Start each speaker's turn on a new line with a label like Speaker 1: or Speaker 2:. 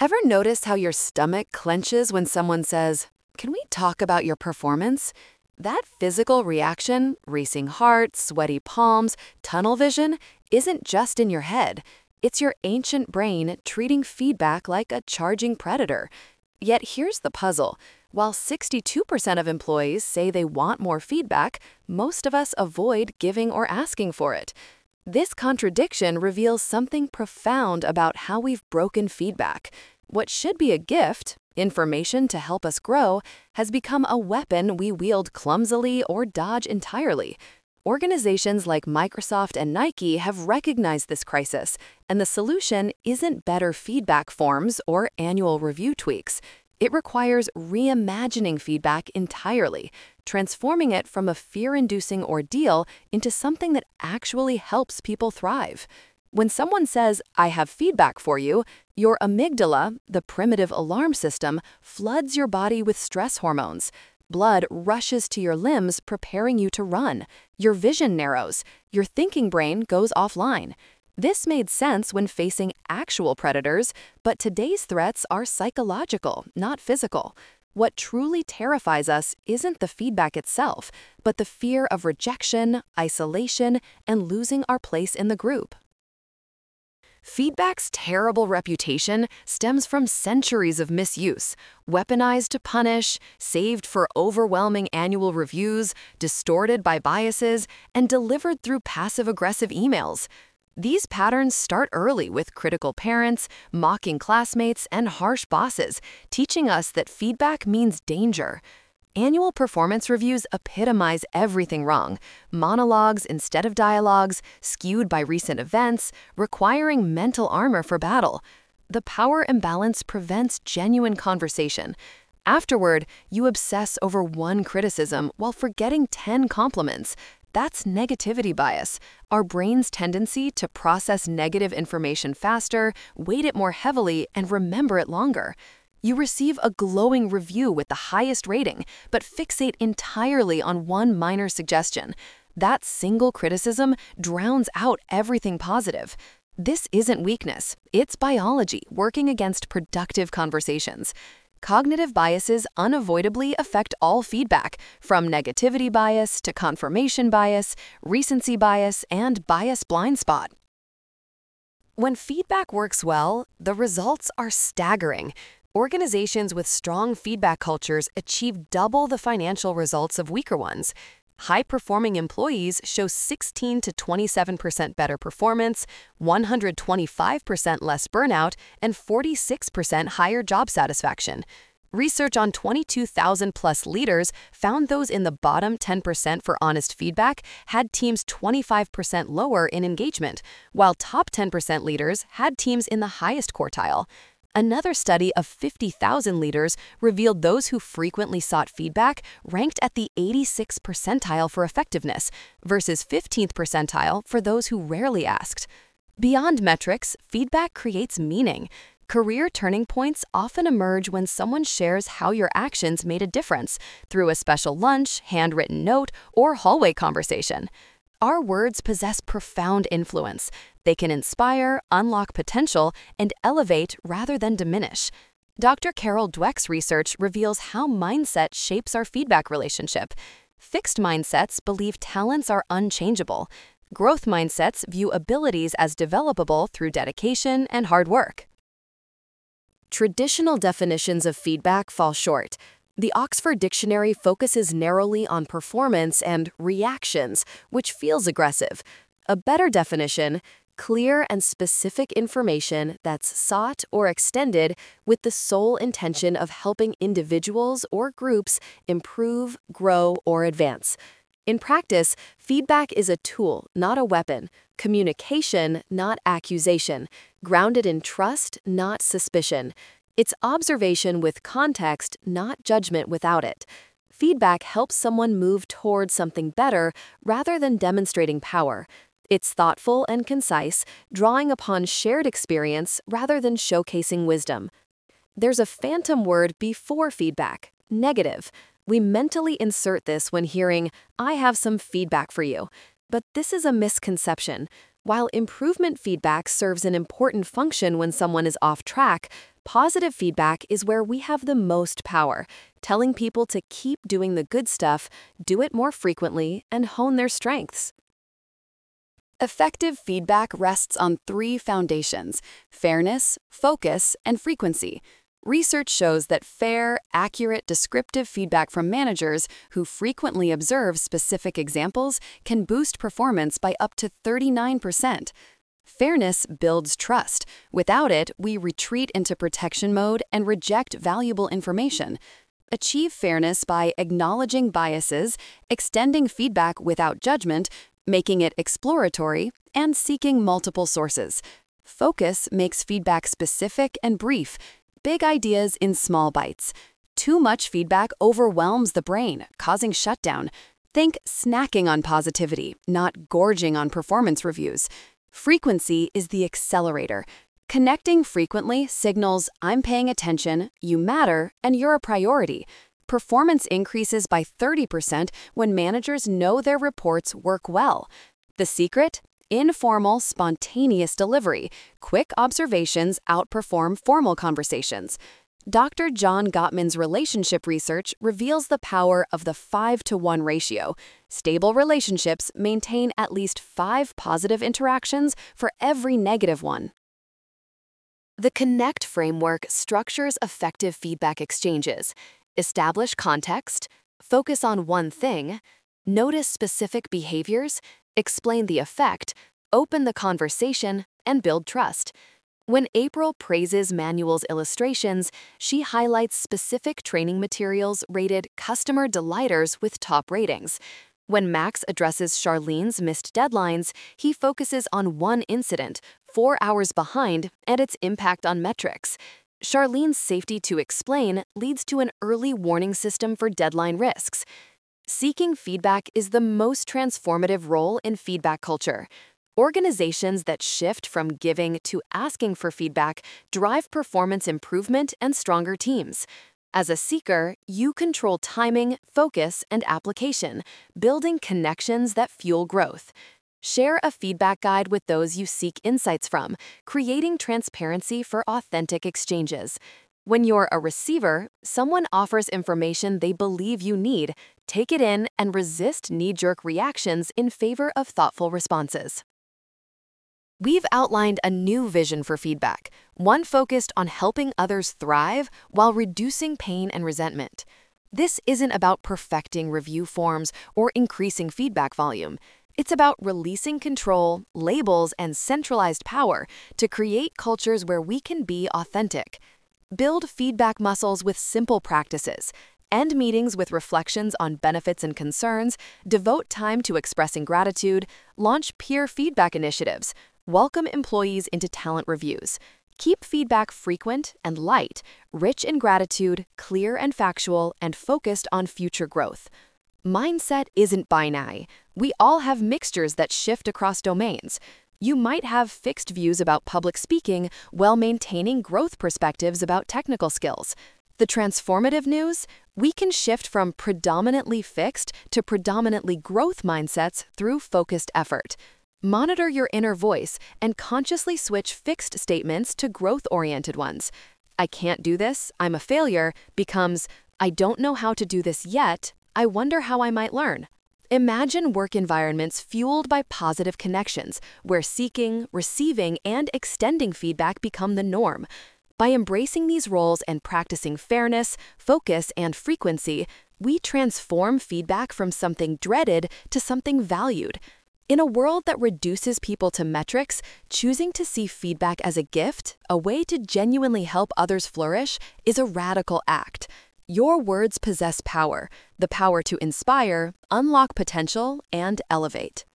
Speaker 1: Ever notice how your stomach clenches when someone says, "Can we talk about your performance?" That physical reaction, racing heart, sweaty palms, tunnel vision, isn't just in your head. It's your ancient brain treating feedback like a charging predator. Yet here's the puzzle. While 62% of employees say they want more feedback, most of us avoid giving or asking for it. This contradiction reveals something profound about how we've broken feedback. What should be a gift, information to help us grow, has become a weapon we wield clumsily or dodge entirely. Organizations like Microsoft and Nike have recognized this crisis, and the solution isn't better feedback forms or annual review tweaks. It requires reimagining feedback entirely, transforming it from a fear-inducing ordeal into something that actually helps people thrive. When someone says, "I have feedback for you," your amygdala, the primitive alarm system, floods your body with stress hormones. Blood rushes to your limbs, preparing you to run. Your vision narrows. Your thinking brain goes offline. This made sense when facing actual predators, but today's threats are psychological, not physical. What truly terrifies us isn't the feedback itself, but the fear of rejection, isolation, and losing our place in the group. Feedback's terrible reputation stems from centuries of misuse, weaponized to punish, saved for overwhelming annual reviews, distorted by biases, and delivered through passive-aggressive emails. These patterns start early with critical parents, mocking classmates, and harsh bosses, teaching us that feedback means danger. Annual performance reviews epitomize everything wrong: monologues instead of dialogues, skewed by recent events, requiring mental armor for battle. The power imbalance prevents genuine conversation. Afterward, you obsess over one criticism while forgetting 10 compliments. That's negativity bias, our brain's tendency to process negative information faster, weight it more heavily, and remember it longer. You receive a glowing review with the highest rating, but fixate entirely on one minor suggestion. That single criticism drowns out everything positive. This isn't weakness, it's biology working against productive conversations. Cognitive biases unavoidably affect all feedback, from negativity bias to confirmation bias, recency bias, and bias blind spot. When feedback works well, the results are staggering. Organizations with strong feedback cultures achieve double the financial results of weaker ones. High-performing employees show 16 to 27% better performance, 125% less burnout, and 46% higher job satisfaction. Research on 22,000-plus leaders found those in the bottom 10% for honest feedback had teams 25% lower in engagement, while top 10% leaders had teams in the highest quartile. Another study of 50,000 leaders revealed those who frequently sought feedback ranked at the 86th percentile for effectiveness versus 15th percentile for those who rarely asked. Beyond metrics, feedback creates meaning. Career turning points often emerge when someone shares how your actions made a difference through a special lunch, handwritten note, or hallway conversation. Our words possess profound influence. They can inspire, unlock potential, and elevate rather than diminish. Dr. Carol Dweck's research reveals how mindset shapes our feedback relationship. Fixed mindsets believe talents are unchangeable. Growth mindsets view abilities as developable through dedication and hard work. Traditional definitions of feedback fall short. The Oxford Dictionary focuses narrowly on performance and reactions, which feels aggressive. A better definition: clear and specific information that's sought or extended with the sole intention of helping individuals or groups improve, grow, or advance. In practice, feedback is a tool, not a weapon. Communication, not accusation. Grounded in trust, not suspicion. It's observation with context, not judgment without it. Feedback helps someone move toward something better rather than demonstrating power. It's thoughtful and concise, drawing upon shared experience rather than showcasing wisdom. There's a phantom word before feedback: negative. We mentally insert this when hearing, "I have some feedback for you." But this is a misconception. While improvement feedback serves an important function when someone is off track, Positive feedback is where we have the most power, telling people to keep doing the good stuff, do it more frequently, and hone their strengths. Effective feedback rests on three foundations: fairness, focus, and frequency. Research shows that fair, accurate, descriptive feedback from managers who frequently observe specific examples can boost performance by up to 39%. Fairness builds trust. Without it, we retreat into protection mode and reject valuable information. Achieve fairness by acknowledging biases, extending feedback without judgment, making it exploratory, and seeking multiple sources. Focus makes feedback specific and brief, big ideas in small bites. Too much feedback overwhelms the brain, causing shutdown. Think snacking on positivity, not gorging on performance reviews. Frequency is the accelerator. Connecting frequently signals I'm paying attention, you matter, and you're a priority. Performance increases by 30% when managers know their reports work well. The secret? Informal, spontaneous delivery. Quick observations outperform formal conversations. Dr. John Gottman's relationship research reveals the power of the 5-to-1 ratio. Stable relationships maintain at least 5 positive interactions for every negative one. The Connect framework structures effective feedback exchanges. Establish context, focus on one thing, notice specific behaviors, explain the effect, open the conversation, and build trust. When April praises Manual's illustrations, she highlights specific training materials rated customer delighters with top ratings. When Max addresses Charlene's missed deadlines, he focuses on one incident, 4 hours behind, and its impact on metrics. Charlene's safety to explain leads to an early warning system for deadline risks. Seeking feedback is the most transformative role in feedback culture. Organizations that shift from giving to asking for feedback drive performance improvement and stronger teams. As a seeker, you control timing, focus, and application, building connections that fuel growth. Share a feedback guide with those you seek insights from, creating transparency for authentic exchanges. When you're a receiver, someone offers information they believe you need. Take it in and resist knee-jerk reactions in favor of thoughtful responses. We've outlined a new vision for feedback, one focused on helping others thrive while reducing pain and resentment. This isn't about perfecting review forms or increasing feedback volume. It's about releasing control, labels, and centralized power to create cultures where we can be authentic. Build feedback muscles with simple practices. End meetings with reflections on benefits and concerns. Devote time to expressing gratitude. Launch peer feedback initiatives. Welcome employees into talent reviews. Keep feedback frequent and light, rich in gratitude, clear and factual, and focused on future growth. Mindset isn't binary. We all have mixtures that shift across domains. You might have fixed views about public speaking while maintaining growth perspectives about technical skills. The transformative news? We can shift from predominantly fixed to predominantly growth mindsets through focused effort. Monitor your inner voice and consciously switch fixed statements to growth-oriented ones. I can't do this, I'm a failure, becomes, I don't know how to do this yet, I wonder how I might learn. Imagine work environments fueled by positive connections, where seeking, receiving, and extending feedback become the norm. By embracing these roles and practicing fairness, focus, and frequency, we transform feedback from something dreaded to something valued. In a world that reduces people to metrics, choosing to see feedback as a gift, a way to genuinely help others flourish, is a radical act. Your words possess power, the power to inspire, unlock potential, and elevate.